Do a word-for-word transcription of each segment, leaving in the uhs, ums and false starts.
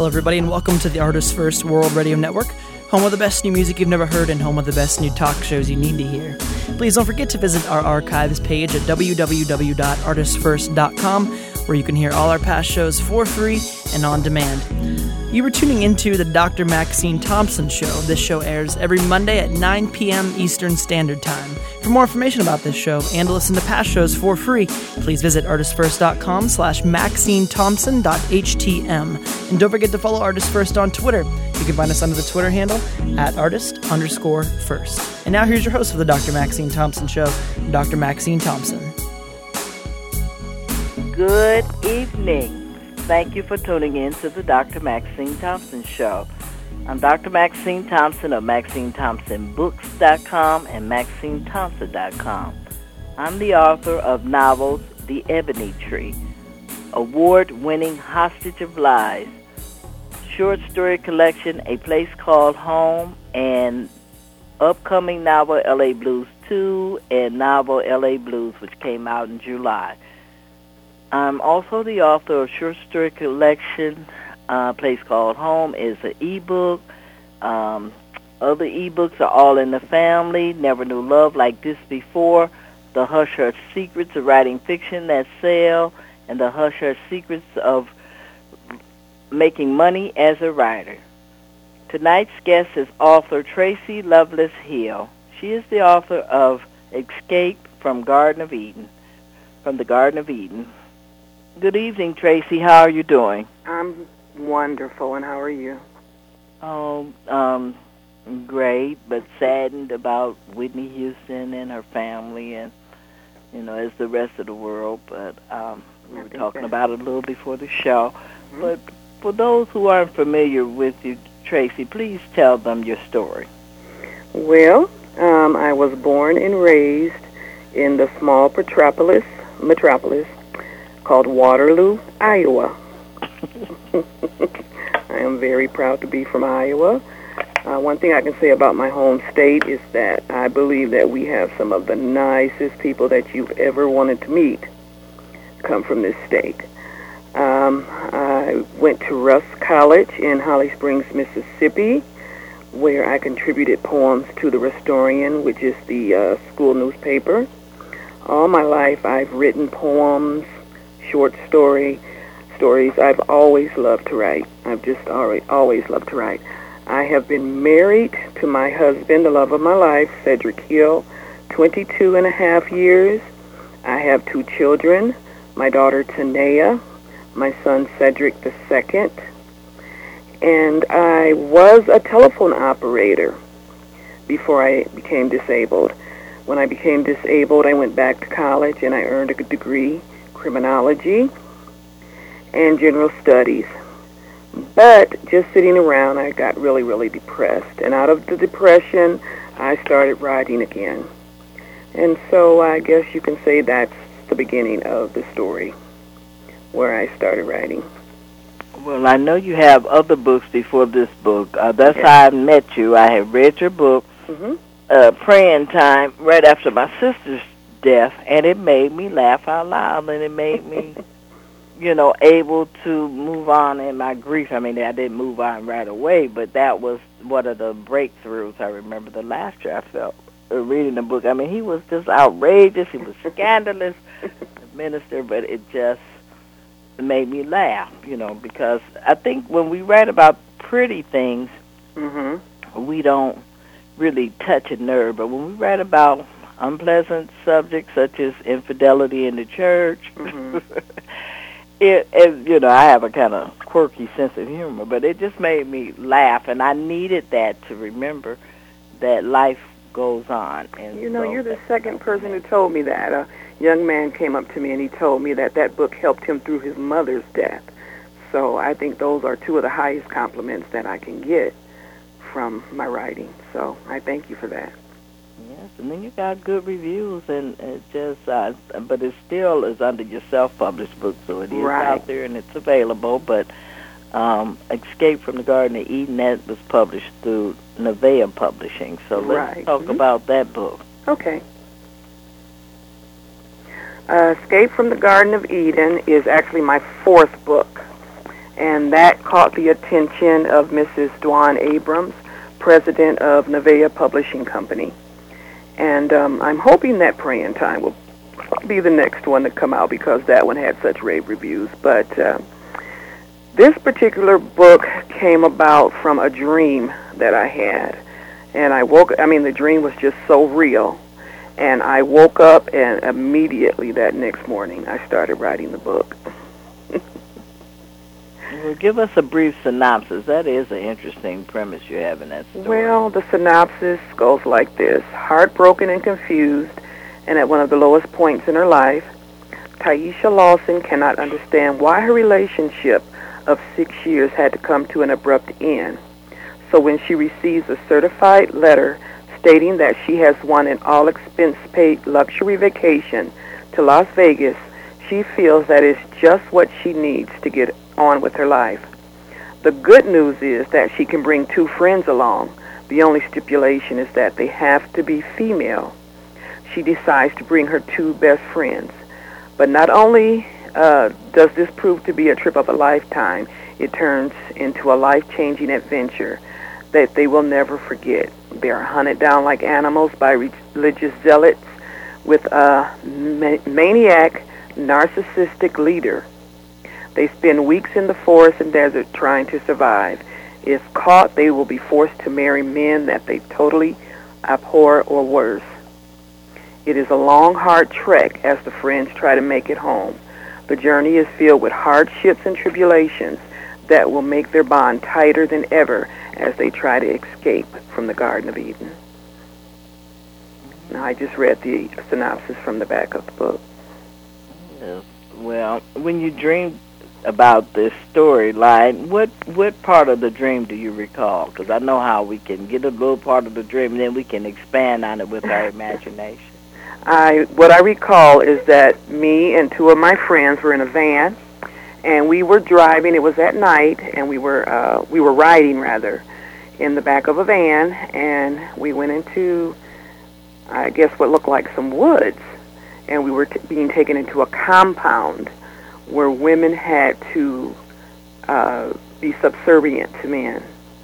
everybody, and welcome to the Artists First World Radio Network, home of the best new music you've never heard and home of the best new talk shows you need to hear. Please don't forget to visit our archives page at w w w dot artists first dot com, where you can hear all our past shows for free and on demand. You were tuning into the Doctor Maxine Thompson Show. This show airs every Monday at nine p.m. Eastern Standard Time. For more information about this show and to listen to past shows for free, please visit artists first dot com slash maxine thompson dot h t m. And don't forget to follow Artists First on Twitter. You can find us under the Twitter handle at artist underscore first. And now here's your host of the Doctor Maxine Thompson Show, Doctor Maxine Thompson. Good evening. Thank you for tuning in to the Doctor Maxine Thompson Show. I'm Doctor Maxine Thompson of maxine thompson books dot com and maxine thompson dot com. I'm the author of novels The Ebony Tree, award-winning Hostage of Lies, short story collection A Place Called Home, and upcoming novel L A Blues two and novel L A Blues, which came out in July. I'm also the author of short story collection uh, Place Called Home is an ebook. Um, other ebooks are All in the Family, Never Knew Love Like This Before, The Hush Hush Secrets of Writing Fiction That Sell, and The Hush Hush Secrets of Making Money as a Writer. Tonight's guest is author Tracy Lovelace Hill. She is the author of Escape from Garden of Eden, from the Garden of Eden. Good evening, Tracy. How are you doing? I'm wonderful, and how are you? Oh, um, great, but saddened about Whitney Houston and her family, and you know, as the rest of the world. But um, we were talking about it a little before the show. Mm-hmm. But for those who aren't familiar with you, Tracy, please tell them your story. Well, um, I was born and raised in the small metropolis, metropolis called Waterloo, Iowa. I am very proud to be from Iowa. Uh, one thing I can say about my home state is that I believe that we have some of the nicest people that you've ever wanted to meet come from this state. Um, I went to Russ College in Holly Springs, Mississippi, where I contributed poems to the Restorian, which is the uh, school newspaper. All my life I've written poems, short story, stories. I've always loved to write. I've just always, always loved to write. I have been married to my husband, the love of my life, Cedric Hill, twenty-two and a half years. I have two children, my daughter Tanea, my son Cedric the second, and I was a telephone operator before I became disabled. When I became disabled, I went back to college and I earned a degree, criminology and general studies. But just sitting around, I got really, really depressed. And out of the depression, I started writing again. And so I guess you can say that's the beginning of the story, where I started writing. Well, I know you have other books before this book. Uh, that's yes. how I met you. I had read your book, mm-hmm. uh, Praying Time, right after my sister's death, and it made me laugh out loud, and it made me, you know, able to move on in my grief. I mean, I didn't move on right away, but that was one of the breakthroughs. I remember the laughter I felt uh, reading the book. I mean, he was just outrageous. He was scandalous, the minister, but it just made me laugh, you know, because I think when we write about pretty things, mm-hmm. we don't really touch a nerve. But when we write about unpleasant subjects such as infidelity in the church, mm-hmm. it, it, you know, I have a kind of quirky sense of humor, but it just made me laugh, and I needed that to remember that life goes on. And you know, so you're the second person who told me that. A young man came up to me and he told me that that book helped him through his mother's death. So I think those are two of the highest compliments that I can get from my writing. So I thank you for that. Yes, and then you got good reviews, and it just, uh, but it still is under your self-published book, so it is right. out there and it's available. But um, Escape from the Garden of Eden, that was published through Nevaeh Publishing. So let's right. talk mm-hmm. about that book. Okay. Uh, Escape from the Garden of Eden is actually my fourth book, And that caught the attention of Missus Dwan Abrams, president of Nevaeh Publishing Company. And um, I'm hoping that Praying Time will be the next one to come out because that one had such rave reviews. But uh, this particular book came about from a dream that I had. And I woke, I mean, the dream was just so real. And I woke up and immediately that next morning I started writing the book. Well, give us a brief synopsis. That is an interesting premise you have in that story. Well, the synopsis goes like this. Heartbroken and confused, and at one of the lowest points in her life, Taisha Lawson cannot understand why her relationship of six years had to come to an abrupt end. So when she receives a certified letter stating that she has won an all-expense-paid luxury vacation to Las Vegas, she feels that it's just what she needs to get on with her life. The good news is that she can bring two friends along. The only stipulation is that they have to be female. She decides to bring her two best friends. But not only uh, does this prove to be a trip of a lifetime, it turns into a life-changing adventure that they will never forget. They are hunted down like animals by religious zealots with a ma- maniac, narcissistic leader. They spend weeks in the forest and desert trying to survive. If caught, they will be forced to marry men that they totally abhor or worse. It is a long, hard trek as the friends try to make it home. The journey is filled with hardships and tribulations that will make their bond tighter than ever as they try to escape from the Garden of Eden. Now, I just read the synopsis from the back of the book. Yes. Well, when you dreamed about this storyline, what what part of the dream do you recall? Because I know how we can get a little part of the dream and then we can expand on it with our imagination. I what I recall is that me and two of my friends were in a van, and we were driving. It was at night, and we were uh, we were riding rather in the back of a van, and we went into, I guess, what looked like some woods, and we were t- being taken into a compound where women had to uh, be subservient to men,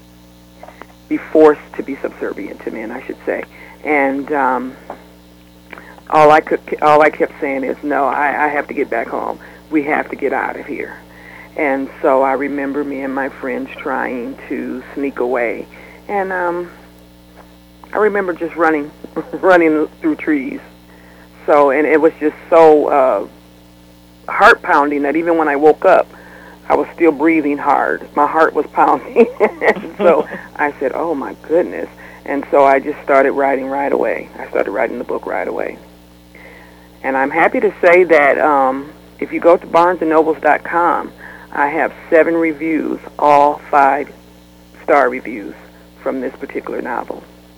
be forced to be subservient to men, I should say. And um, all I could, all I kept saying is, no, I, I have to get back home. We have to get out of here. And so I remember me and my friends trying to sneak away, and um, I remember just running, running through trees. So, and it was just so. Uh, heart pounding that even when I woke up, I was still breathing hard. My heart was pounding. So I said, oh my goodness. And so I just started writing right away. I started writing the book right away. And I'm happy to say that um, if you go to barnes and nobles dot com, I have seven reviews, all five-star reviews from this particular novel.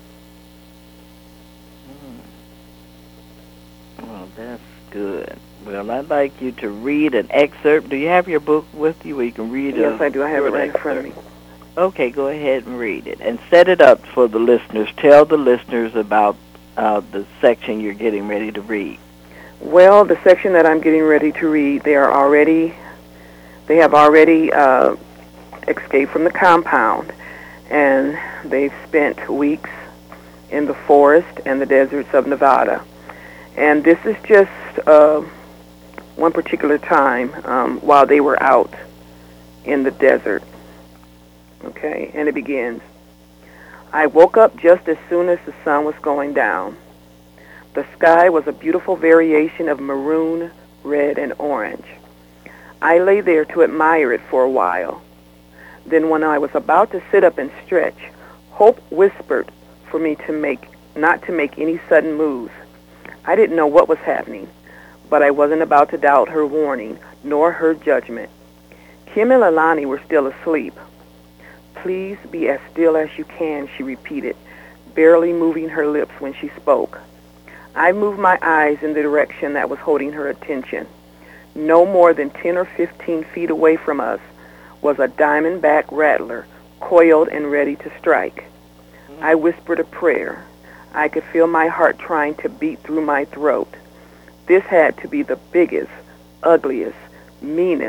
Oh, that's good. Well, I'd like you to read an excerpt. Do you have your book with you where you can read it? Yes, I do. I have it right in front of me. Okay, go ahead and read it. And set it up for the listeners. Tell the listeners about uh, the section you're getting ready to read. Well, the section that I'm getting ready to read, they are already, they have already uh, escaped from the compound, and they've spent weeks in the forest and the deserts of Nevada. And this is just uh, one particular time um, while they were out in the desert. Okay, and it begins. I woke up just as soon as the sun was going down. The sky was a beautiful variation of maroon, red, and orange. I lay there to admire it for a while. Then when I was about to sit up and stretch, Hope whispered for me to make not to make any sudden moves. I didn't know what was happening, but I wasn't about to doubt her warning, nor her judgment. Kim and Leilani were still asleep. Please be as still as you can, she repeated, barely moving her lips when she spoke. I moved my eyes in the direction that was holding her attention. No more than ten or fifteen feet away from us was a diamondback rattler, coiled and ready to strike. I whispered a prayer. I could feel my heart trying to beat through my throat. This had to be the biggest, ugliest, meanest,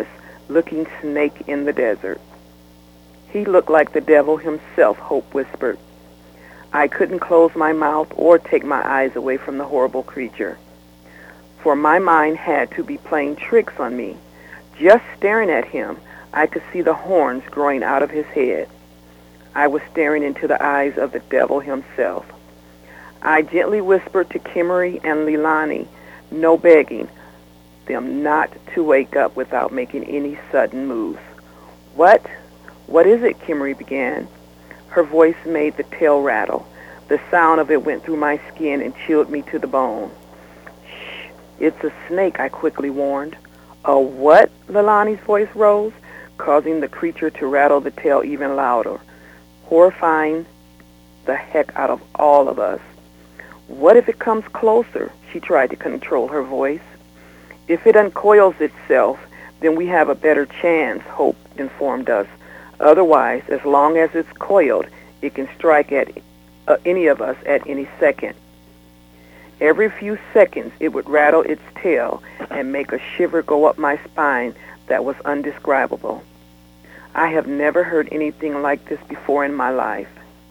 looking snake in the desert. He looked like the devil himself, Hope whispered. I couldn't close my mouth or take my eyes away from the horrible creature, for my mind had to be playing tricks on me. Just staring at him, I could see the horns growing out of his head. I was staring into the eyes of the devil himself. I gently whispered to Kimmery and Leilani, no begging them not to wake up without making any sudden moves. What? What is it? Kimmery began. Her voice made the tail rattle. The sound of it went through my skin and chilled me to the bone. Shh, it's a snake, I quickly warned. A what? Leilani's voice rose, causing the creature to rattle the tail even louder, horrifying the heck out of all of us. What if it comes closer? She tried to control her voice. If it uncoils itself, then we have a better chance, Hope informed us. Otherwise, as long as it's coiled, it can strike at uh, any of us at any second. Every few seconds, it would rattle its tail and make a shiver go up my spine that was undescribable. I have never heard anything like this before in my life.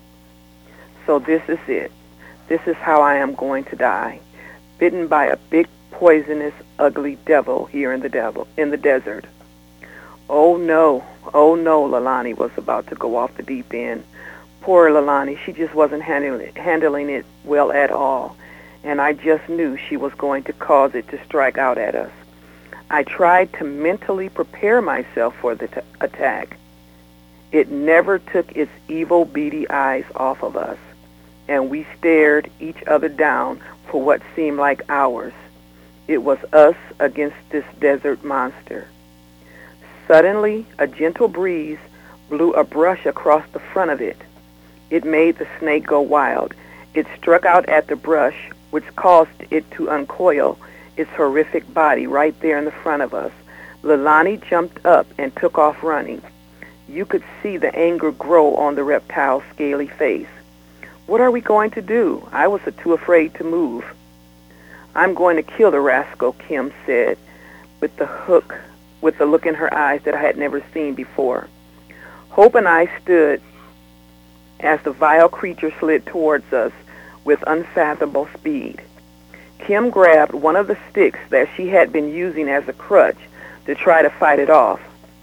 So this is it. This is how I am going to die, bitten by a big, poisonous, ugly devil here in the devil in the desert. Oh no, oh no, Leilani was about to go off the deep end. Poor Leilani, she just wasn't handling it, handling it well at all, and I just knew she was going to cause it to strike out at us. I tried to mentally prepare myself for the t- attack. It never took its evil, beady eyes off of us, and we stared each other down for what seemed like hours. It was us against this desert monster. Suddenly, a gentle breeze blew a brush across the front of it. It made the snake go wild. It struck out at the brush, which caused it to uncoil its horrific body right there in the front of us. Leilani jumped up and took off running. You could see the anger grow on the reptile's scaly face. What are we going to do? I was too afraid to move. I'm going to kill the rascal, Kim said, with the hook, with the look in her eyes that I had never seen before. Hope and I stood as the vile creature slid towards us with unfathomable speed. Kim grabbed one of the sticks that she had been using as a crutch to try to fight it off.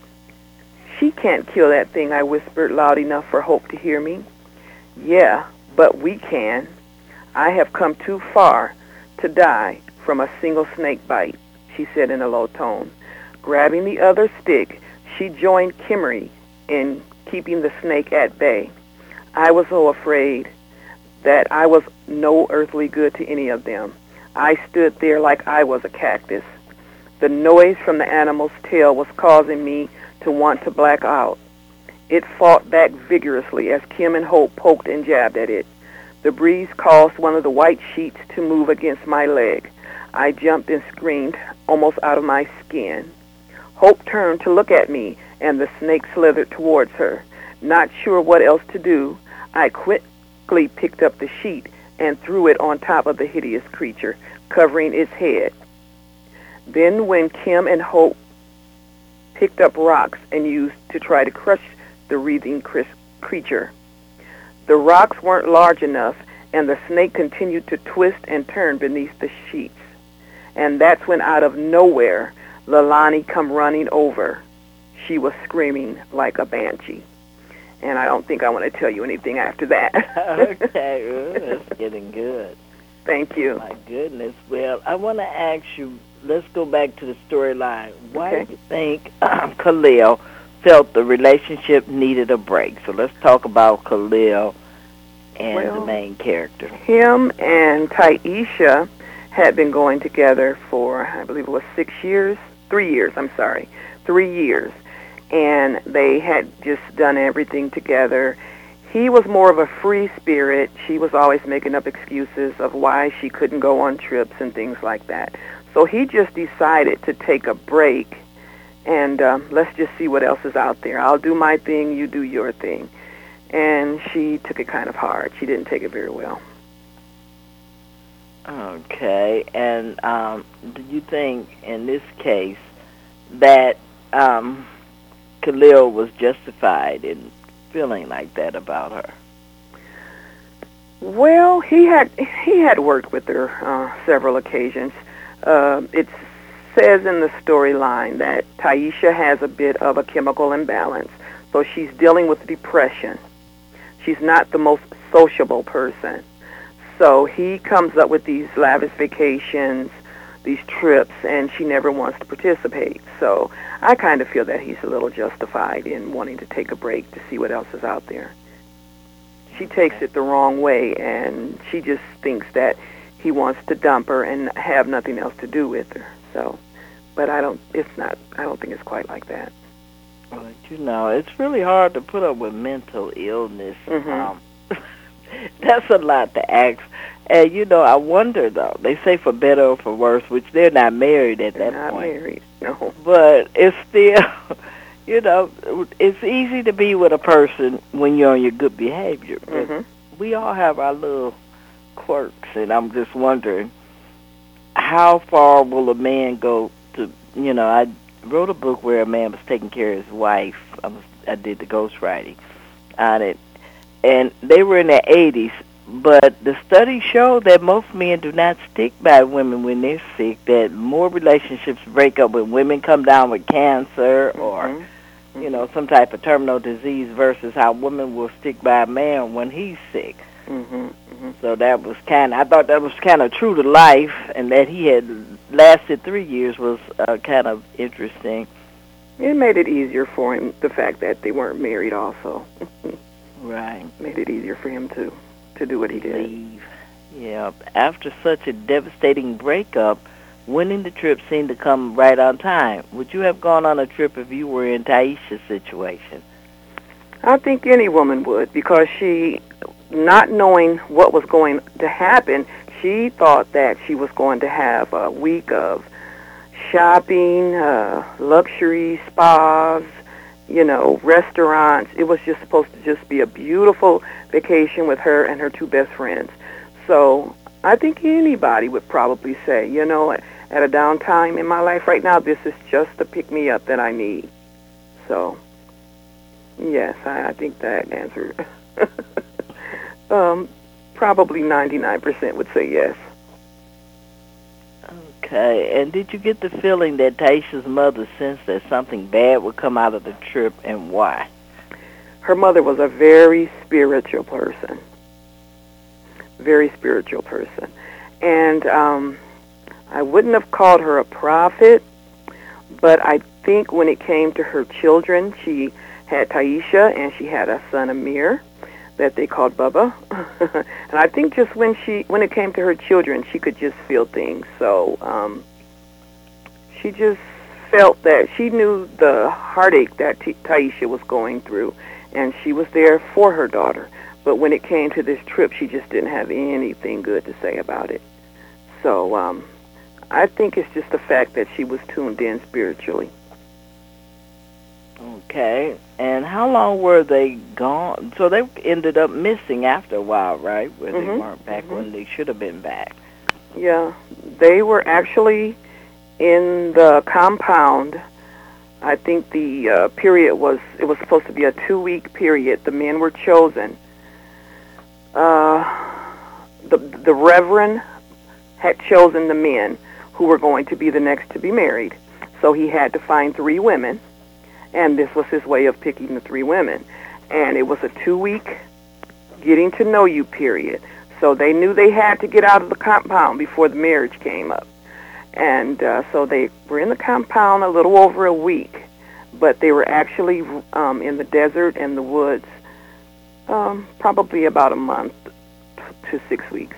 She can't kill that thing, I whispered loud enough for Hope to hear me. Yeah, but we can. I have come too far to die from a single snake bite, she said in a low tone. Grabbing the other stick, she joined Kimmery in keeping the snake at bay. I was so afraid that I was no earthly good to any of them. I stood there like I was a cactus. The noise from the animal's tail was causing me to want to black out. It fought back vigorously as Kim and Hope poked and jabbed at it. The breeze caused one of the white sheets to move against my leg. I jumped and screamed, almost out of my skin. Hope turned to look at me, and the snake slithered towards her. Not sure what else to do, I quickly picked up the sheet and threw it on top of the hideous creature, covering its head. Then when Kim and Hope picked up rocks and used to try to crush the writhing creature, the rocks weren't large enough, and the snake continued to twist and turn beneath the sheets. And that's when, out of nowhere, Leilani come running over. She was screaming like a banshee. And I don't think I want to tell you anything after that. Okay, ooh, that's getting good. Thank you. My goodness. Well, I want to ask you, let's go back to the storyline. Why Okay. do you think um, Khalil felt the relationship needed a break? So let's talk about Khalil and Well, the main character. Him and Taisha had been going together for, I believe it was six years, three years, I'm sorry, three years. And they had just done everything together. He was more of a free spirit. She was always making up excuses of why she couldn't go on trips and things like that. So he just decided to take a break and um, let's just see what else is out there. I'll do my thing, you do your thing. And she took it kind of hard. She didn't take it very well. Okay, and um, do you think in this case that um, Khalil was justified in feeling like that about her? Well, he had he had worked with her uh, several occasions. Uh, it says in the storyline that Taisha has a bit of a chemical imbalance, so she's dealing with depression. She's not the most sociable person. So he comes up with these lavish vacations, these trips, and she never wants to participate. So I kind of feel that he's a little justified in wanting to take a break to see what else is out there. She takes it the wrong way, and she just thinks that he wants to dump her and have nothing else to do with her. So, but I don't, it's not, I don't think it's quite like that. Well, you know, it's really hard to put up with mental illness. Mm-hmm. Um, that's a lot to ask. And, you know, I wonder, though, they say for better or for worse, which they're not married at They're that not point. married, no. But it's still, you know, it's easy to be with a person when you're on your good behavior. But Mm-hmm. we all have our little quirks, and I'm just wondering, how far will a man go to, you know, I wrote a book where a man was taking care of his wife. I, was, I did the ghostwriting on it. And they were in their eighties, but the studies show that most men do not stick by women when they're sick, that more relationships break up when women come down with cancer or, Mm-hmm. you know, some type of terminal disease versus how women will stick by a man when he's sick. Mm-hmm. Mm-hmm. So that was kind of, I thought that was kind of true to life, and that he had lasted three years was uh, kind of interesting. It made it easier for him, the fact that they weren't married also. Right. Made it easier for him to, to do what he did. Leave. Yeah. After such a devastating breakup, winning the trip seemed to come right on time. Would you have gone on a trip if you were in Taisha's situation? I think any woman would, because she, not knowing what was going to happen, she thought that she was going to have a week of shopping, uh, luxury spas, you know, restaurants. It was just supposed to just be a beautiful vacation with her and her two best friends. So I think anybody would probably say, you know, at a downtime in my life right now, this is just the pick-me-up that I need. So, yes, I, I think that answer, um, probably ninety-nine percent would say yes. Okay, and did you get the feeling that Taisha's mother sensed that something bad would come out of the trip, and why? Her mother was a very spiritual person. Very spiritual person. And um, I wouldn't have called her a prophet, but I think when it came to her children, she had Taisha and she had a son, Amir, that they called Bubba. And I think just when she, when it came to her children, she could just feel things. So um, she just felt that she knew the heartache that T- Taisha was going through, and she was there for her daughter. But when it came to this trip, she just didn't have anything good to say about it. So um, I think it's just the fact that she was tuned in spiritually. Okay, and how long were they gone? So they ended up missing after a while, right? Where Mm-hmm. they weren't back Mm-hmm. when they should have been back. Yeah, they were actually in the compound. I think the uh, period was, it was supposed to be a two-week period. The men were chosen. Uh, the, the Reverend had chosen the men who were going to be the next to be married. So he had to find three women, and this was his way of picking the three women. And it was a two-week getting to know you period. So they knew they had to get out of the compound before the marriage came up. And uh, so they were in the compound a little over a week, but they were actually um, in the desert and the woods um, probably about a month to six weeks.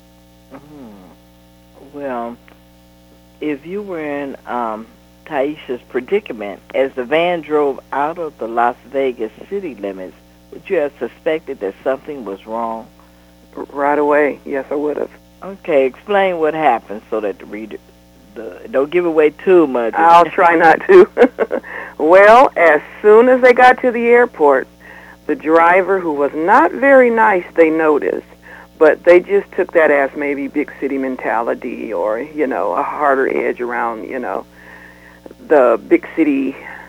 Mm-hmm. Well, if you were in um, Taisha's predicament, as the van drove out of the Las Vegas city limits, would you have suspected that something was wrong? Right away, yes, I would have. Okay, explain what happened so that the reader, the, don't give away too much. I'll try not to. Well, as soon as they got to the airport, the driver, who was not very nice, they noticed, but they just took that as maybe big city mentality or, you know, a harder edge around, you know, the big city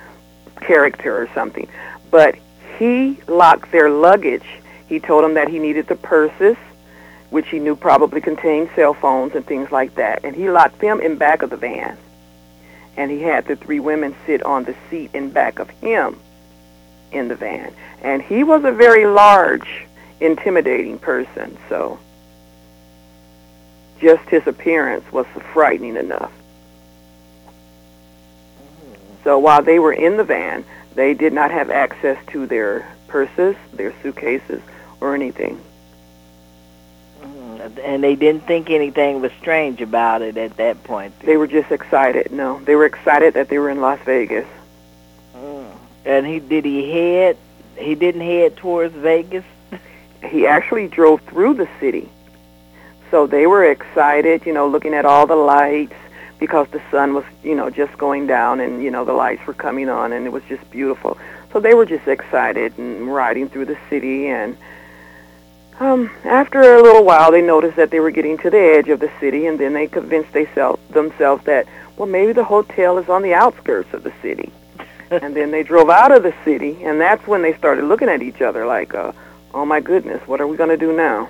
character or something. But he locked their luggage. He told them that he needed the purses, which he knew probably contained cell phones and things like that. And he locked them in back of the van. And he had the three women sit on the seat in back of him in the van. And he was a very large, intimidating person, so just his appearance was frightening enough. So while they were in the van, they did not have access to their purses, their suitcases, or anything. And they didn't think anything was strange about it at that point. They were just excited. No, they were excited that they were in Las Vegas. Mm. And he did he head? He didn't head towards Vegas. He actually drove through the city. So they were excited, you know, looking at all the lights because the sun was, you know, just going down and, you know, the lights were coming on and it was just beautiful. So they were just excited and riding through the city. And um, after a little while, they noticed that they were getting to the edge of the city, and then they convinced they self, themselves that, well, maybe the hotel is on the outskirts of the city. And then they drove out of the city, and that's when they started looking at each other like, uh, oh, my goodness, what are we going to do now?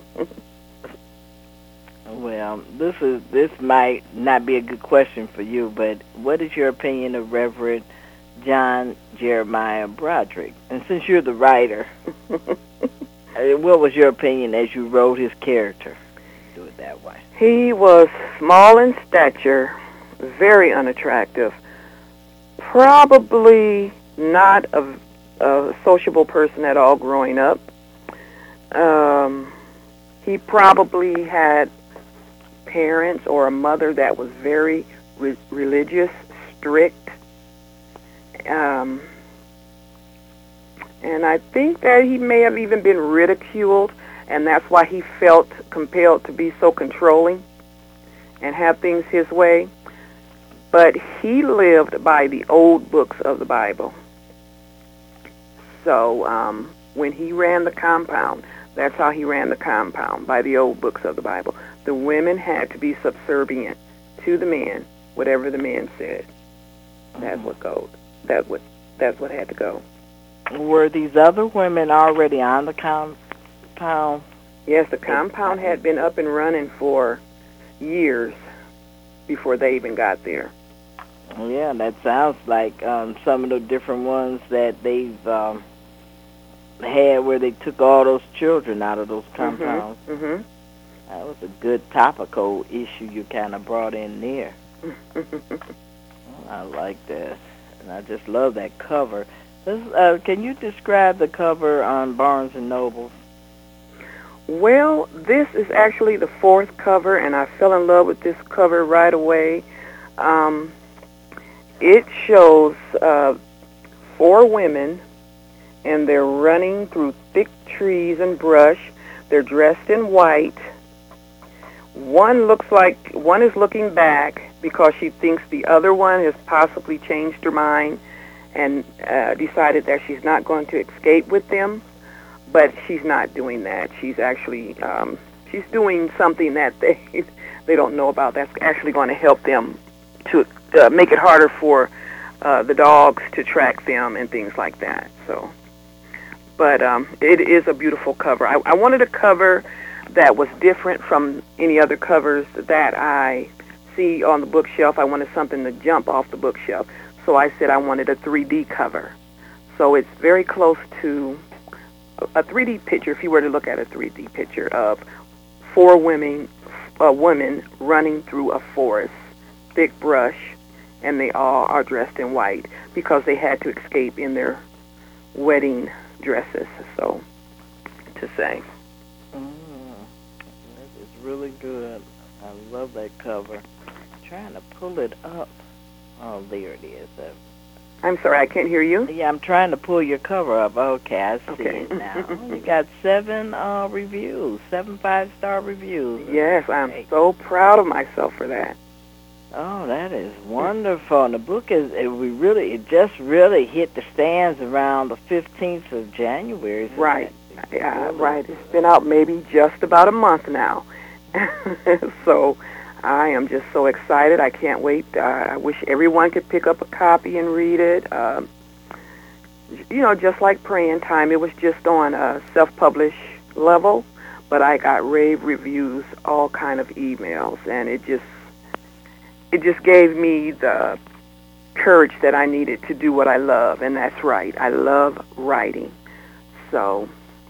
Well, this is this might not be a good question for you, but what is your opinion of Reverend John Jeremiah Broderick? And since you're the writer, what was your opinion as you wrote his character? Do it that way. He was small in stature, very unattractive, probably not a, a sociable person at all growing up. Um, he probably had parents or a mother that was very re- religious, strict. Um, and I think that he may have even been ridiculed, and that's why he felt compelled to be so controlling and have things his way. But he lived by the old books of the Bible. So um, when he ran the compound, that's how he ran the compound, by the old books of the Bible. The women had to be subservient to the men, whatever the men said. That's what goes. That's what. That's what had to go. Were these other women already on the compound? Yes, the compound had been up and running for years before they even got there. Yeah, that sounds like um, some of the different ones that they've um, had where they took all those children out of those compounds. Mm-hmm. Mm-hmm. That was a good topical issue you kind of brought in there. I like that. And I just love that cover. This, uh, can you describe the cover on Barnes and Noble? Well, this is actually the fourth cover, and I fell in love with this cover right away. Um, it shows uh, four women, and they're running through thick trees and brush. They're dressed in white. One looks like, one is looking back because she thinks the other one has possibly changed her mind and uh, decided that she's not going to escape with them, but she's not doing that. She's actually, um, she's doing something that they they don't know about that's actually going to help them to uh, make it harder for uh, the dogs to track them and things like that. So, but um, it is a beautiful cover. I, I wanted a cover that was different from any other covers that I see on the bookshelf. I wanted something to jump off the bookshelf. So I said I wanted a three D cover. So it's very close to a three D picture, if you were to look at a three D picture of four women, uh, women running through a forest, thick brush, and they all are dressed in white because they had to escape in their wedding dresses, so to say. Mm, that is really good. I love that cover. I'm trying to pull it up. Oh, there it is. Uh, I'm sorry, I can't hear you. Yeah, I'm trying to pull your cover up. Okay, I see okay. it now. You got seven uh, reviews, seven five-star reviews. Yes, I'm so proud of myself for that. Oh, that is wonderful. And the book is, it, we really, it just really hit the stands around the fifteenth of January. So right. That, yeah, really, right. It's been out maybe just about a month now. So I am just so excited. I can't wait. Uh, I wish everyone could pick up a copy and read it. Uh, you know, just like Praying Time, it was just on a self-published level, but I got rave reviews, all kind of emails, and it just it just gave me the courage that I needed to do what I love, and that's right. I love writing. So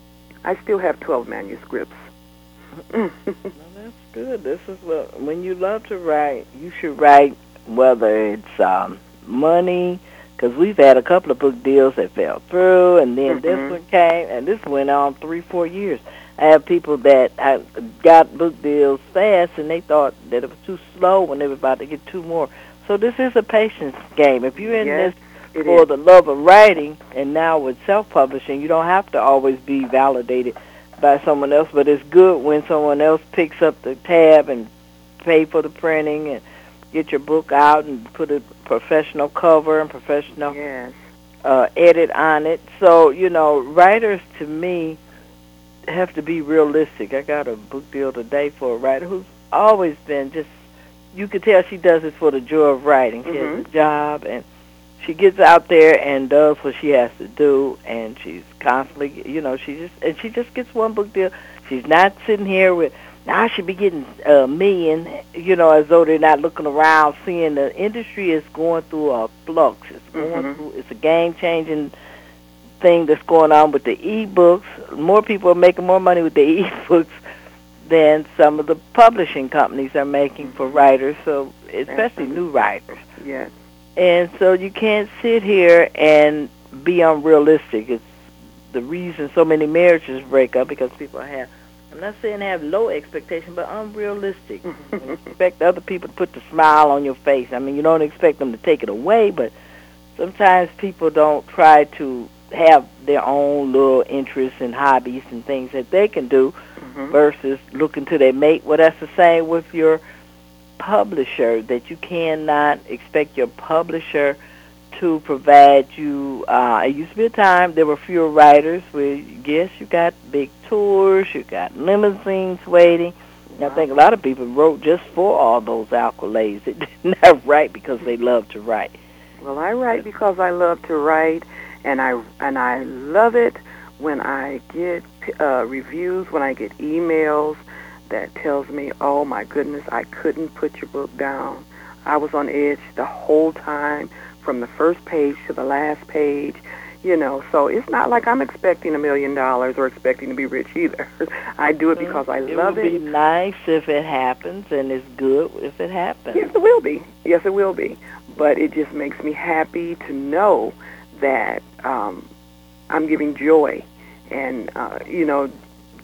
I still have twelve manuscripts. Well, that's good. This is what, when you love to write, you should write, whether it's um, money, because we've had a couple of book deals that fell through, and then mm-hmm. this one came, and this went on three, four years. I have people that I got book deals fast, and they thought that it was too slow when they were about to get two more. So this is a patience game. If you're in yes, this for is. the love of writing, and now with self-publishing, you don't have to always be validated by someone else, but it's good when someone else picks up the tab and pay for the printing and get your book out and put a professional cover and professional yes. uh, edit on it. So, you know, writers, to me, have to be realistic. I got a book deal today for a writer who's always been just, you could tell she does it for the joy of writing. She mm-hmm. has a job, and she gets out there and does what she has to do, and she's constantly, you know, she just, and she just gets one book deal. She's not sitting here with, now I should be getting a million, you know, as though they're not looking around, seeing the industry is going through a flux. It's going mm-hmm. through, it's a game-changing thing that's going on with the e-books. More people are making more money with the e-books than some of the publishing companies are making for writers, so especially new writers. Yes. And so you can't sit here and be unrealistic. It's the reason so many marriages break up, because people have, I'm not saying have low expectations, but unrealistic. You expect other people to put the smile on your face. I mean, you don't expect them to take it away, but sometimes people don't try to have their own little interests and hobbies and things that they can do mm-hmm. versus looking to their mate. Well, that's the same with your publisher, that you cannot expect your publisher to provide you. Uh, it used to be a time there were fewer writers where, yes, you got big tours, you got limousines waiting. Wow. I think a lot of people wrote just for all those accolades. They did not write because they love to write. Well, I write because I love to write, and I and I love it when I get uh, reviews, when I get emails that tells me, oh my goodness, I couldn't put your book down. I was on edge the whole time, from the first page to the last page, you know. So it's not like I'm expecting a million dollars or expecting to be rich either. I do it because I it love it. It would be nice if it happens, and it's good if it happens. Yes, it will be. Yes, it will be. But it just makes me happy to know that um, I'm giving joy, and uh, you know,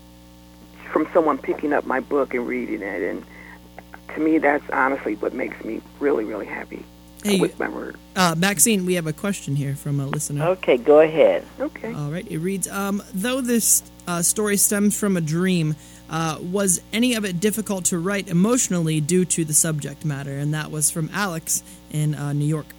from someone picking up my book and reading it, and to me, that's honestly what makes me really, really happy hey, with my word. Uh, Maxine, we have a question here from a listener. Okay, go ahead. Okay. All right. It reads, um, though this uh, story stems from a dream, uh, was any of it difficult to write emotionally due to the subject matter? And that was from Alex in uh, New York.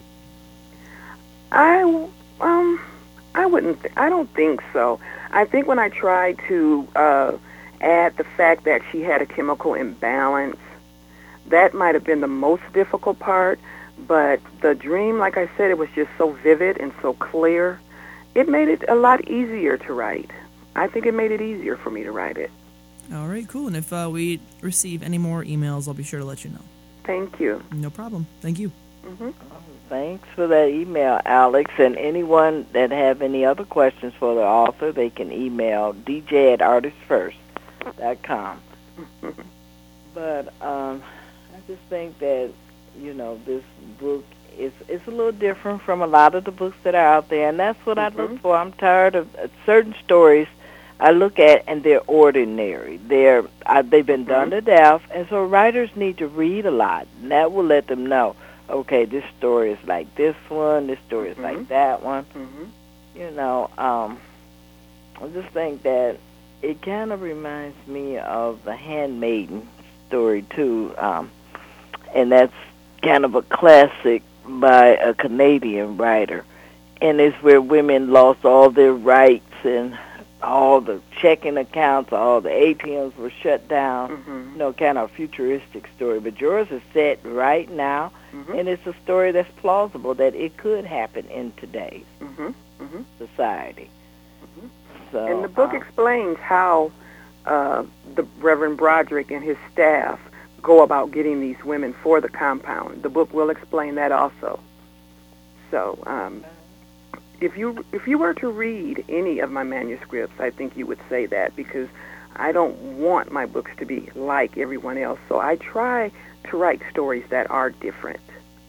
I um I wouldn't. Th- I don't think so. I think when I tried to uh, add the fact that she had a chemical imbalance, that might have been the most difficult part. But the dream, like I said, it was just so vivid and so clear. It made it a lot easier to write. I think it made it easier for me to write it. All right, cool. And if uh, we receive any more emails, I'll be sure to let you know. Thank you. No problem. Thank you. Mm-hmm. Thanks for that email, Alex. And anyone that have any other questions for the author, they can email d j at artist first dot com. But um, I just think that, you know, this book is it's a little different from a lot of the books that are out there, and that's what mm-hmm. I look for. I'm tired of uh, certain stories I look at, and they're ordinary. They're uh, they've been mm-hmm. done to death, and so writers need to read a lot, and that will let them know, okay, this story is like this one, this story mm-hmm. is like that one. Mm-hmm. You know, um, I just think that it kind of reminds me of the Handmaiden story, too, um, and that's kind of a classic by a Canadian writer, and it's where women lost all their rights and all the checking accounts, all the A T Ms were shut down, mm-hmm. you know, kind of a futuristic story. But yours is set right now, mm-hmm. and it's a story that's plausible that it could happen in today's. Mm-hmm. Mm-hmm. mm-hmm. society. Mm-hmm. So, and the book um, explains how uh, the Reverend Broderick and his staff go about getting these women for the compound. The book will explain that also. So, um, if you if you were to read any of my manuscripts, I think you would say that, because I don't want my books to be like everyone else. So I try to write stories that are different.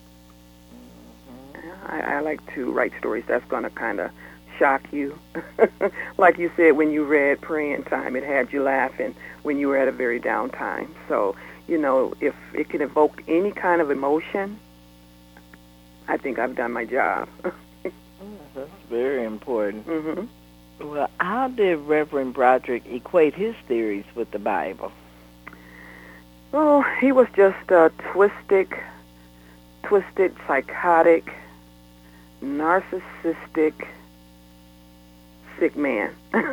Mm-hmm. I, I like to write stories that's going to kind of shock you. Like you said, when you read Praying Time, it had you laughing when you were at a very down time. So, you know, if it can evoke any kind of emotion, I think I've done my job. That's very important. Mm-hmm. Well, how did Reverend Broderick equate his theories with the Bible? Oh, he was just a twisted, twisted, psychotic, narcissistic, sick man.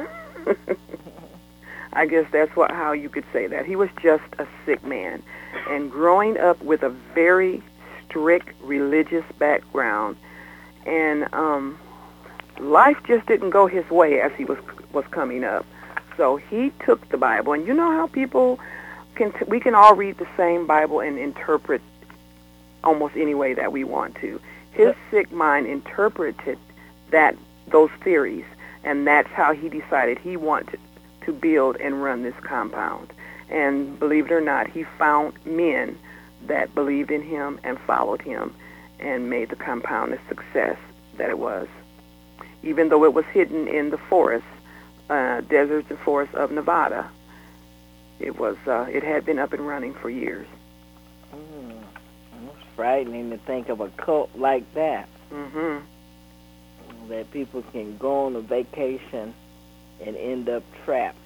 I guess that's what how you could say that. He was just a sick man. And growing up with a very strict religious background, and um, life just didn't go his way as he was was coming up. So he took the Bible, and you know how people can t- we can all read the same Bible and interpret almost any way that we want to. His sick mind interpreted that those theories, and that's how he decided he wanted to build and run this compound. And believe it or not, he found men that believed in him and followed him and made the compound a success that it was. Even though it was hidden in the forests, uh, deserts and forests of Nevada, it was uh, it had been up and running for years. Mm, it's frightening to think of a cult like that. Mm-hmm. That people can go on a vacation and end up trapped.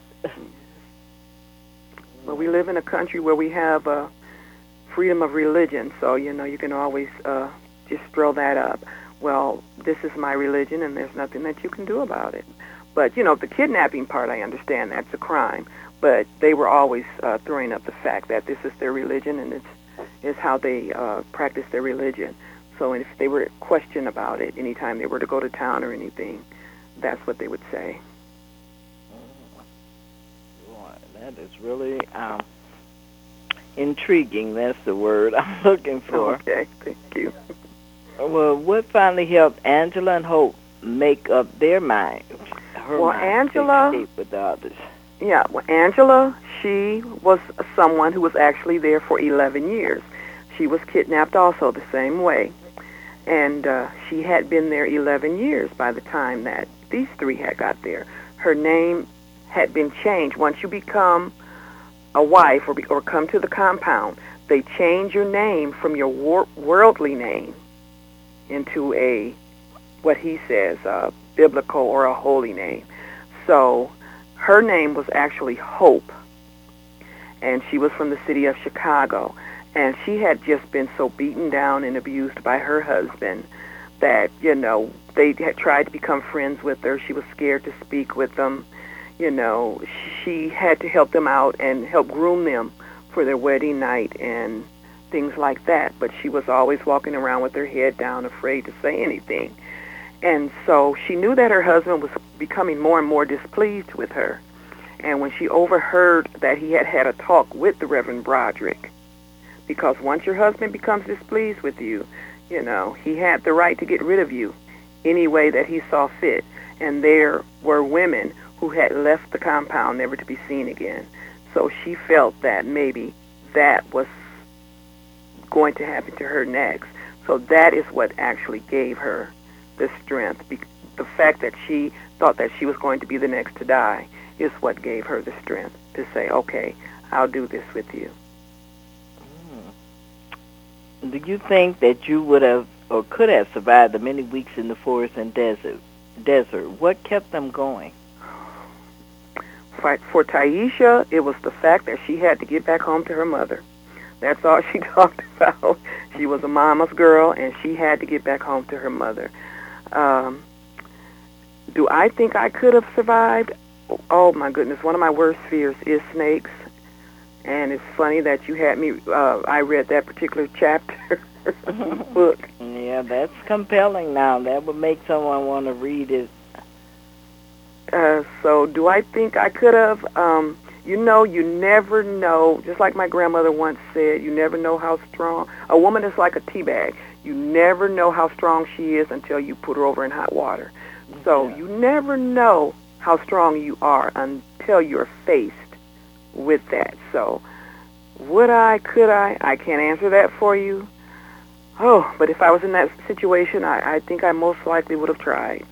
Well, we live in a country where we have uh, freedom of religion, so, you know, you can always uh, just throw that up. Well, this is my religion, and there's nothing that you can do about it. But, you know, the kidnapping part, I understand that's a crime. But they were always uh, throwing up the fact that this is their religion, and it's, it's how they uh, practice their religion. So if they were questioned about it anytime they were to go to town or anything, that's what they would say. That is really um, intriguing. That's the word I'm looking for. Okay, thank you. Well, what finally helped Angela and Hope make up their mind? Her well, mind Angela, with the others. Yeah, well, Angela, she was someone who was actually there for eleven years. She was kidnapped also the same way. And uh, she had been there eleven years by the time that these three had got there. Her name had been changed. Once you become a wife or, be, or come to the compound, they change your name from your wor- worldly name into a, what he says, a biblical or a holy name. So her name was actually Hope, and she was from the city of Chicago. And she had just been so beaten down and abused by her husband that, you know, they had tried to become friends with her. She was scared to speak with them. You know, she had to help them out and help groom them for their wedding night and things like that. But she was always walking around with her head down, afraid to say anything. And so she knew that her husband was becoming more and more displeased with her. And when she overheard that he had had a talk with the Reverend Broderick, because once your husband becomes displeased with you, you know, he had the right to get rid of you any way that he saw fit. And there were women who had left the compound never to be seen again. So she felt that maybe that was going to happen to her next. So that is what actually gave her the strength. The fact that she thought that she was going to be the next to die is what gave her the strength to say, okay, I'll do this with you. Do you think that you would have or could have survived the many weeks in the forest and desert? Desert. What kept them going? For, for Taisha, it was the fact that she had to get back home to her mother. That's all she talked about. She was a mama's girl, and she had to get back home to her mother. Um, do I think I could have survived? Oh, my goodness. One of my worst fears is snakes. And it's funny that you had me, uh, I read that particular chapter in the book. Yeah, that's compelling now. That would make someone want to read it Uh, so do I think I could have? Um, you know, you never know. Just like my grandmother once said, you never know how strong. A woman is like a tea bag. You never know how strong she is until you put her over in hot water. So Yeah. you never know how strong you are until you're faced with that. So would I, could I? I can't answer that for you. Oh, but if I was in that situation, I, I think I most likely would have tried.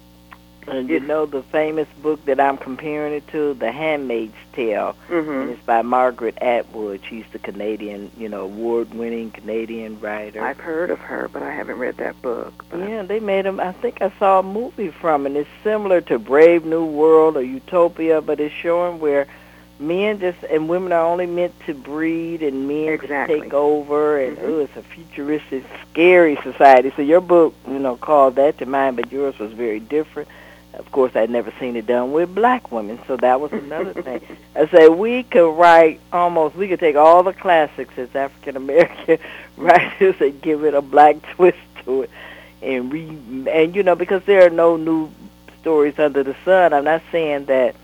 And you know the famous book that I'm comparing it to, The Handmaid's Tale, Mm-hmm. and it's by Margaret Atwood. She's the Canadian, you know, award-winning Canadian writer. I've heard of her, but I haven't read that book. But Yeah, they made them. I think I saw a movie from it. It's similar to Brave New World or Utopia, but it's showing where men just and women are only meant to breed, and men Exactly. just take over, and Mhm. oh, it's a futuristic, scary society. So your book, you know, called that to mind, but yours was very different. Of course, I'd never seen it done with black women, so that was another thing. I say we could write almost, we could take all the classics as African-American writers and give it a black twist to it. And, re, and, you know, because there are no new stories under the sun, I'm not saying that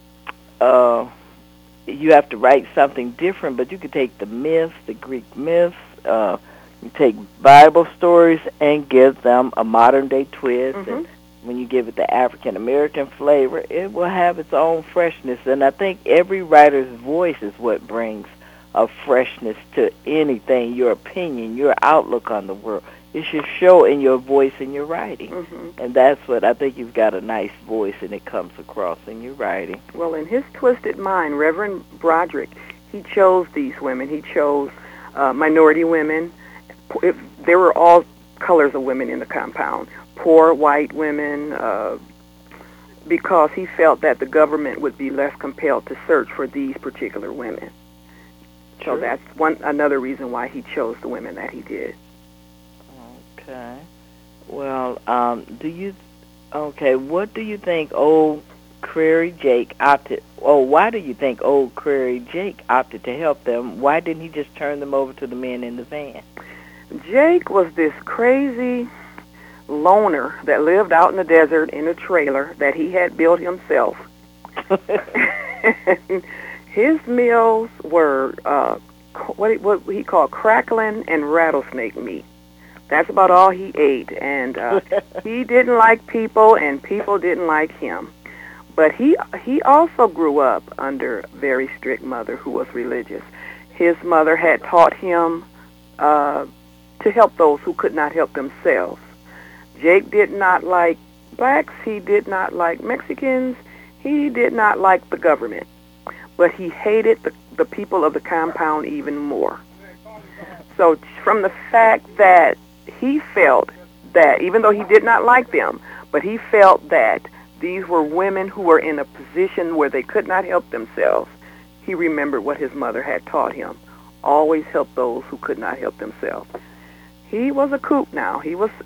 uh, you have to write something different, but you could take the myths, the Greek myths, uh, you take Bible stories and give them a modern-day twist. Mm-hmm. And when you give it the African-American flavor, it will have its own freshness. And I think every writer's voice is what brings a freshness to anything, your opinion, your outlook on the world. It should show in your voice in your writing. Mm-hmm. And that's what I think you've got a nice voice, and it comes across in your writing. Well, in his twisted mind, Reverend Broderick, he chose these women. He chose uh, minority women. If, there were all colors of women in the compound. Poor white women, uh, because he felt that the government would be less compelled to search for these particular women. So Sure. that's one another reason why he chose the women that he did. Okay. Well, um, do you, okay, what do you think old Prairie Jake opted, oh, why do you think old Prairie Jake opted to help them? Why didn't he just turn them over to the men in the van? Jake was this crazy loner that lived out in the desert in a trailer that he had built himself. His meals were uh, what, what he called crackling and rattlesnake meat. That's about all he ate, and uh, he didn't like people, and people didn't like him. But he he also grew up under a very strict mother who was religious. His mother had taught him uh, to help those who could not help themselves. Jake did not like blacks. He did not like Mexicans. He did not like the government. But he hated the, the people of the compound even more. So from the fact that he felt that, even though he did not like them, but he felt that these were women who were in a position where they could not help themselves, he remembered what his mother had taught him. Always help those who could not help themselves. He was a kook now. He was...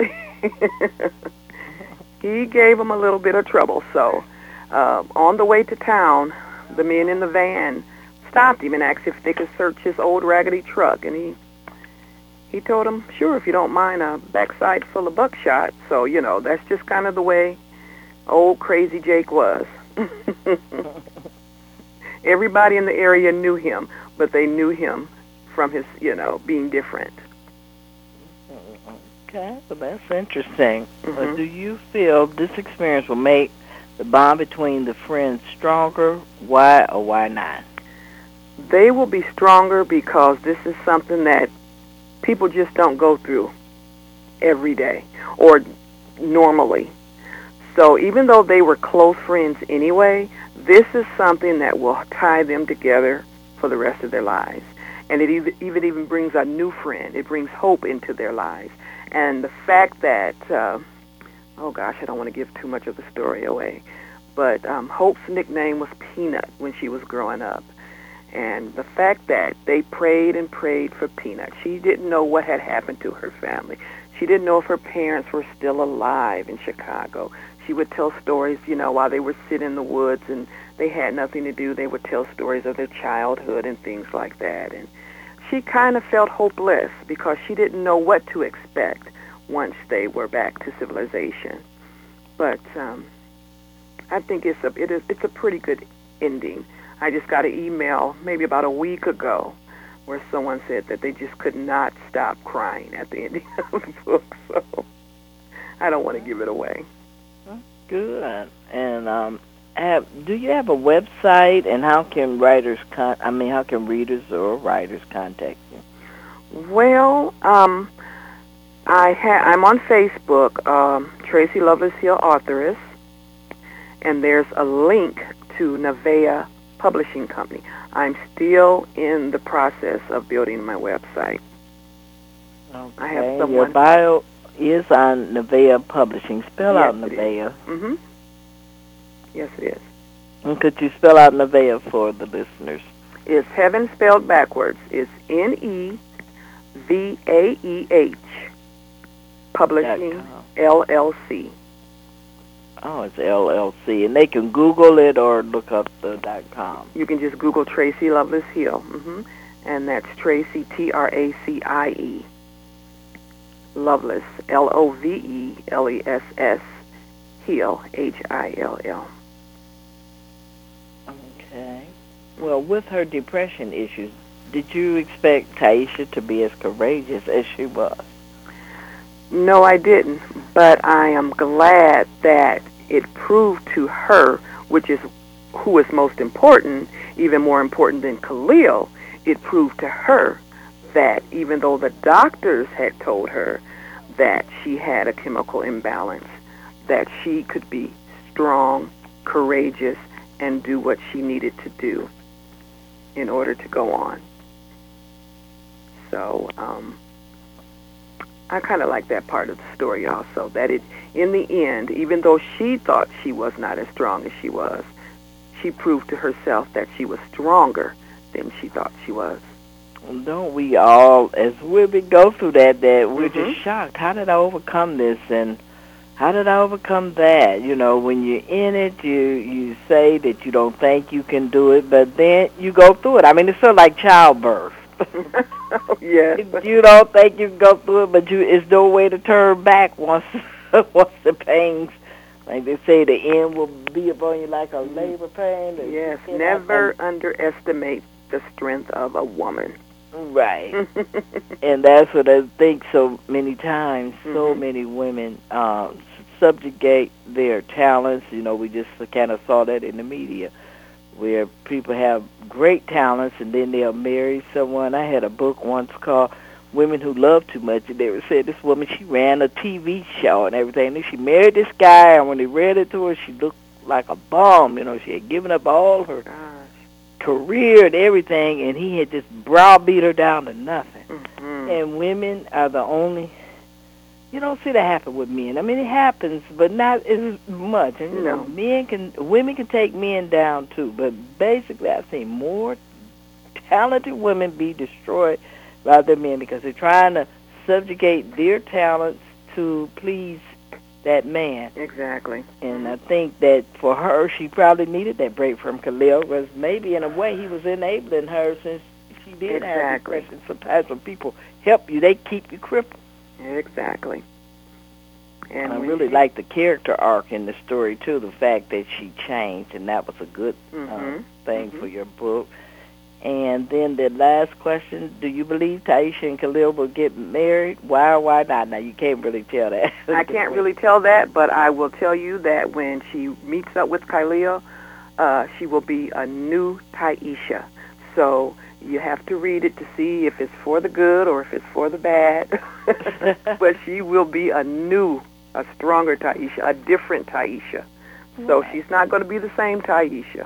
he gave him a little bit of trouble. So uh, on the way to town, the men in the van stopped him and asked if they could search his old raggedy truck. And he he told them, sure, if you don't mind a backside full of buckshot. So, you know, that's just kind of the way old Crazy Jake was. Everybody in the area knew him, but they knew him from his, you know, being different. Okay, well, that's interesting. Mm-hmm. Uh, do you feel this experience will make the bond between the friends stronger? Why or why not? They will be stronger because this is something that people just don't go through every day or normally. So even though they were close friends anyway, this is something that will tie them together for the rest of their lives. And it even even brings a new friend. It brings hope into their lives. And the fact that, uh, oh gosh, I don't want to give too much of the story away, but um, Hope's nickname was Peanut when she was growing up. And the fact that they prayed and prayed for Peanut, she didn't know what had happened to her family. She didn't know if her parents were still alive in Chicago. She would tell stories, you know, while they were sitting in the woods and they had nothing to do, they would tell stories of their childhood and things like that. And she kind of felt hopeless because she didn't know what to expect once they were back to civilization. But um, I think it's a it is it's a pretty good ending. I just got an email maybe about a week ago where someone said that they just could not stop crying at the ending of the book. So I don't want to give it away. Good. And um, have, do you have a website? And how can writers con? I mean, how can readers or writers contact you? Well, um, I ha- I'm on Facebook, um, Tracy Lovelace Hill, authoress, and there's a link to Nevaeh Publishing Company. I'm still in the process of building my website. Okay. I have someone. Your bio is on Nevaeh Publishing. Spell Yes, out it Nevaeh. Mm-hmm. Yes, it is. And could you spell out Nevaeh for the listeners? It's heaven spelled backwards. It's N E V A E H Publishing, L L C. Oh, it's L L C. And they can Google it or look up the .com. You can just Google Tracy Lovelace Hill. Mm-hmm. And that's Tracy, T R A C I E. Lovelace, L O V E L E S S, Hill, H I L L. Okay. Well, with her depression issues, did you expect Taisha to be as courageous as she was? No, I didn't. But I am glad that it proved to her, which is who is most important, even more important than Khalil, it proved to her that even though the doctors had told her that she had a chemical imbalance, that she could be strong, courageous, and do what she needed to do in order to go on. So um, I kind of like that part of the story also, that it, in the end, even though she thought she was not as strong as she was, she proved to herself that she was stronger than she thought she was. Don't we all, as women, go through that, that we're Mm-hmm. just shocked. How did I overcome this? And how did I overcome that? You know, when you're in it, you, you say that you don't think you can do it, but then you go through it. I mean, it's sort of like childbirth. Oh, yes. You don't think you can go through it, but you, it's no way to turn back once, once the pains, like they say, the end will be upon you like a labor pain. Yes, never underestimate the strength of a woman. Right. And that's what I think so many times, so Mhm. many women uh, subjugate their talents. You know, we just kind of saw that in the media, where people have great talents and then they'll marry someone. I had a book once called Women Who Love Too Much, and they were saying this woman, she ran a T V show and everything. And then she married this guy, and when they read it to her, she looked like a bum. You know, she had given up all her career and everything, and he had just browbeat her down to nothing. Mm-hmm. And women are the only, you don't see that happen with men. I mean, it happens, but not as much. And you No. know, men can, women can take men down too. But basically, I've seen more talented women be destroyed by their men because they're trying to subjugate their talents to please that man. Exactly. And I think that for her, she probably needed that break from Khalil, because maybe in a way he was enabling her since she did have Exactly. depression. Sometimes when people help you, they keep you crippled. Exactly. And I when really she- like the character arc in the story, too, the fact that she changed, and that was a good uh, Mhm. thing Mhm. for your book. And then the last question, do you believe Taisha and Khalil will get married? Why or why not? Now, you can't really tell that. I can't really tell that, but I will tell you that when she meets up with Khalil, uh, she will be a new Taisha. So you have to read it to see if it's for the good or if it's for the bad. But she will be a new, a stronger Taisha, a different Taisha. So Right. she's not going to be the same Taisha.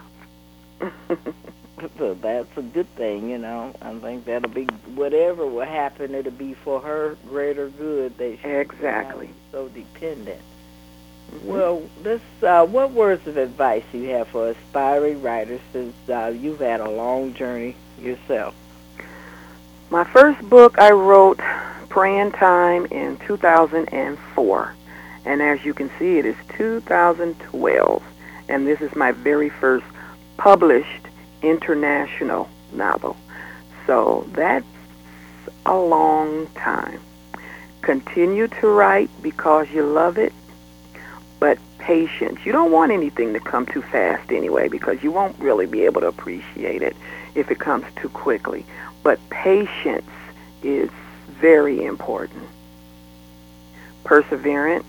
So that's a good thing, you know. I think that'll be, whatever will happen, it'll be for her greater good that she's Exactly. not so dependent. Mhm. Well, this, uh, what words of advice do you have for aspiring writers since uh, you've had a long journey yourself? My first book I wrote, Praying Time, in two thousand four. And as you can see, it is two thousand twelve. And this is my very first published international novel. So that's a long time. Continue to write because you love it, but patience. You don't want anything to come too fast anyway, because you won't really be able to appreciate it if it comes too quickly. But patience is very important. Perseverance.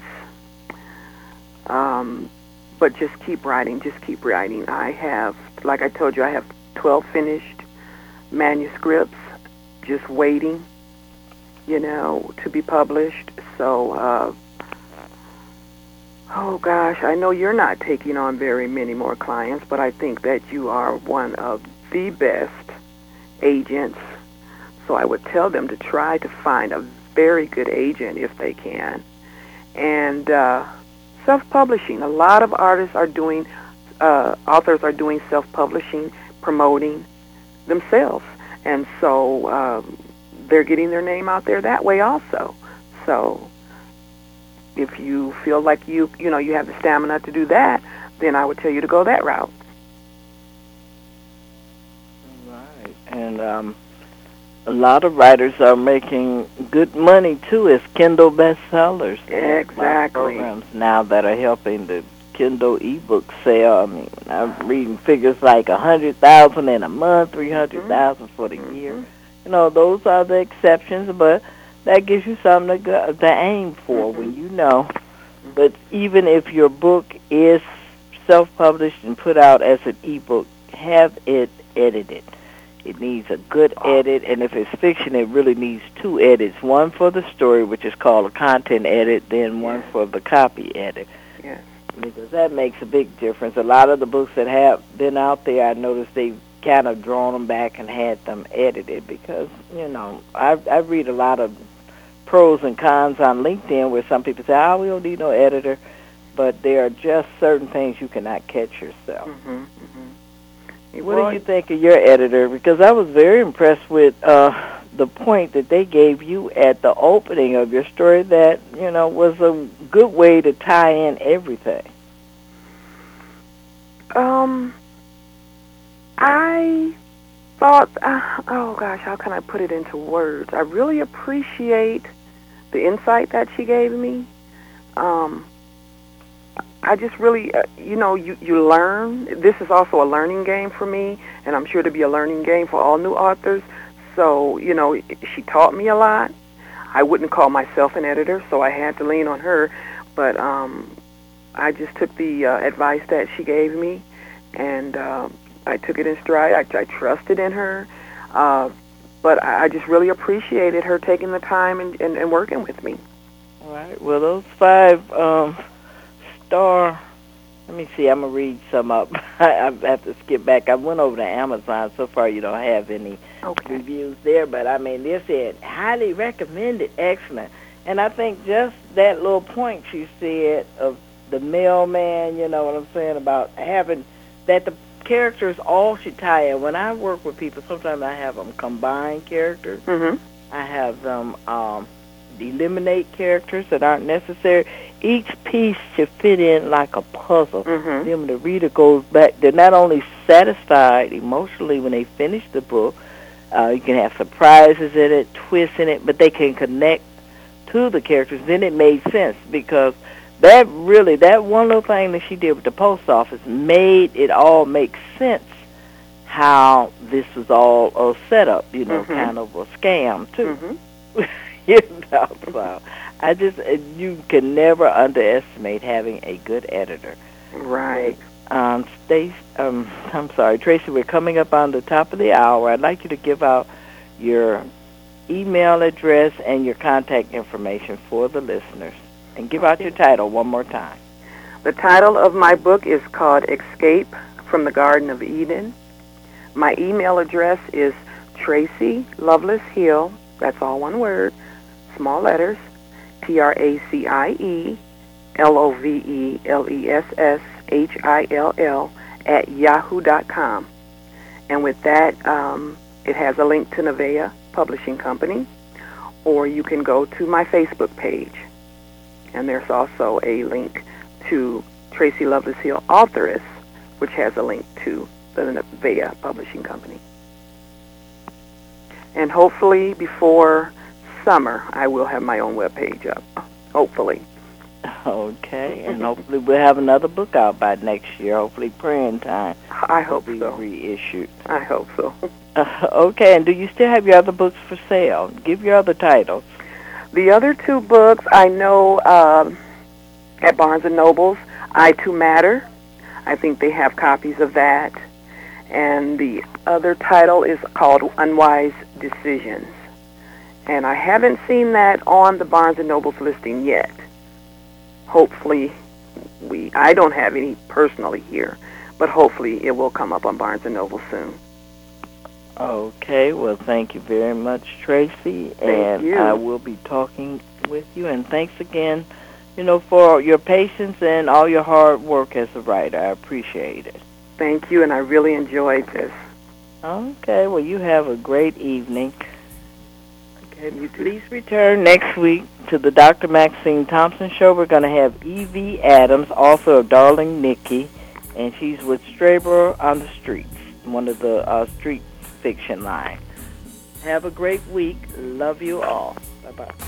Um, but just keep writing, just keep writing. I have, like I told you, I have twelve finished manuscripts just waiting, you know, to be published. So, uh, oh gosh, I know you're not taking on very many more clients, but I think that you are one of the best agents. So I would tell them to try to find a very good agent if they can. And uh, self-publishing. A lot of artists are doing, uh, authors are doing self-publishing, promoting themselves. And so um, they're getting their name out there that way also. So if you feel like you, you know, you have the stamina to do that, then I would tell you to go that route. Right. And um, a lot of writers are making good money, too, as Kindle bestsellers. Exactly. Programs now that are helping the Kindle ebook sale. I mean, I'm reading figures like one hundred thousand in a month, three hundred thousand mm-hmm. for the year. You know, those are the exceptions, but that gives you something to, go, to aim for mm-hmm. when you know. But even if your book is self-published and put out as an ebook, have it edited. It needs a good edit, and if it's fiction, it really needs two edits, one for the story, which is called a content edit, then one yes. for the copy edit. Yes. Because that makes a big difference. A lot of the books that have been out there, I noticed they've kind of drawn them back and had them edited because, you know, I, I read a lot of pros and cons on LinkedIn where some people say, oh, we don't need no editor, but there are just certain things you cannot catch yourself. Mm-hmm, mm-hmm. What do you think of your editor? Because I was very impressed with uh, the point that they gave you at the opening of your story that, you know, was a good way to tie in everything. Um, I thought, uh, oh gosh, how can I put it into words? I really appreciate the insight that she gave me. Um, I just really, uh, you know, you, you learn. This is also a learning game for me, and I'm sure to be a learning game for all new authors. So, you know, she taught me a lot. I wouldn't call myself an editor, so I had to lean on her. But um, I just took the uh, advice that she gave me, and uh, I took it in stride. I, I trusted in her. Uh, but I, I just really appreciated her taking the time and, and, and working with me. All right. Well, those five... Um Star, let me see, I'm going to read some up. I have to skip back. I went over to Amazon. So far, you don't have any okay. reviews there, but, I mean, they said, highly recommended, excellent. And I think just that little point you said of the mailman, you know what I'm saying, about having that the characters all should tie in. When I work with people, sometimes I have them combine characters. Mm-hmm. I have them um, eliminate characters that aren't necessary. Each piece should fit in like a puzzle. Mm-hmm. Then when the reader goes back, they're not only satisfied emotionally when they finish the book, uh, you can have surprises in it, twists in it, but they can connect to the characters. Then it made sense because that really, that one little thing that she did with the post office made it all make sense how this was all a setup, you know, mm-hmm. kind of a scam, too. Mm-hmm. You know, so I just, you can never underestimate having a good editor. Right. Um, Stace, um, I'm sorry, Tracy, we're coming up on the top of the hour. I'd like you to give out your email address and your contact information for the listeners. And give out your title one more time. The title of my book is called Escape from the Garden of Eden. My email address is Tracy Loveless Hill, that's all one word, small letters, T R A C I E L O V E L E S S H I L L at yahoo dot com. And with that, um, it has a link to Nevaeh Publishing Company, or you can go to my Facebook page. And there's also a link to Tracy Loveless Hill Authoress, which has a link to the Nevaeh Publishing Company. And hopefully before summer, I will have my own webpage up. Hopefully. Okay, and hopefully we'll have another book out by next year. Hopefully Praying Time I hope will be so. reissued. I hope so. Uh, okay, and do you still have your other books for sale? Give your other titles. The other two books I know um, at Barnes and Noble's, I Too Matter. I think they have copies of that. And the other title is called Unwise Decisions. And I haven't seen that on the Barnes and Noble's listing yet. Hopefully, we I don't have any personally here, but hopefully it will come up on Barnes and Noble soon. Okay, well, thank you very much, Tracy. Thank and you. I will be talking with you. And thanks again, you know, for your patience and all your hard work as a writer. I appreciate it. Thank you, and I really enjoyed this. Okay, well, you have a great evening. Okay, You too. please return next week to the Doctor Maxine Thompson Show. We're going to have Evie Adams, author of Darling Nikki, and she's with Straber on the Streets, one of the uh, street fiction line. Have a great week. Love you all. Bye-bye.